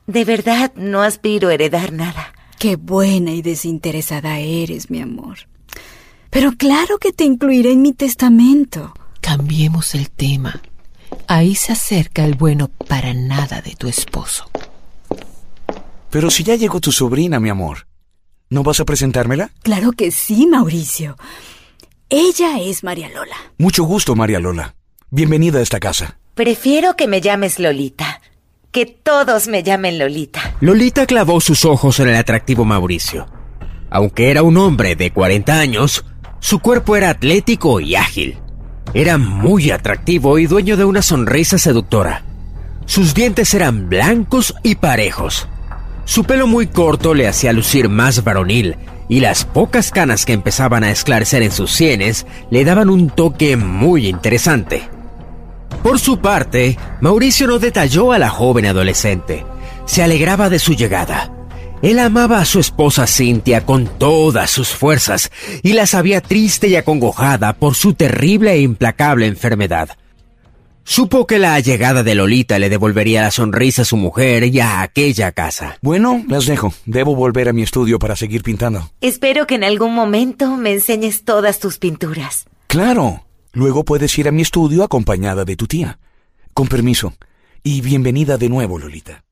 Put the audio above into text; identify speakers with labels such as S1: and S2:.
S1: De verdad, no aspiro a heredar nada.
S2: Qué buena y desinteresada eres, mi amor. Pero claro que te incluiré en mi testamento.
S3: Cambiemos el tema. Ahí se acerca el bueno para nada de tu esposo.
S4: Pero si ya llegó tu sobrina, mi amor, ¿no vas a presentármela?
S2: Claro que sí, Mauricio. Ella es María Lola.
S4: Mucho gusto, María Lola. Bienvenida a esta casa.
S1: Prefiero que me llames Lolita. Que todos me llamen Lolita.
S5: Lolita clavó sus ojos en el atractivo Mauricio. Aunque era un hombre de 40 años, su cuerpo era atlético y ágil. Era muy atractivo y dueño de una sonrisa seductora. Sus dientes eran blancos y parejos. Su pelo muy corto le hacía lucir más varonil, y las pocas canas que empezaban a esclarecer en sus sienes le daban un toque muy interesante. Por su parte, Mauricio no detalló a la joven adolescente. Se alegraba de su llegada. Él amaba a su esposa Cynthia con todas sus fuerzas y la sabía triste y acongojada por su terrible e implacable enfermedad. Supo que la llegada de Lolita le devolvería la sonrisa a su mujer y a aquella casa.
S4: Bueno, las dejo. Debo volver a mi estudio para seguir pintando.
S1: Espero que en algún momento me enseñes todas tus pinturas.
S4: ¡Claro! Luego puedes ir a mi estudio acompañada de tu tía. Con permiso. Y bienvenida de nuevo, Lolita.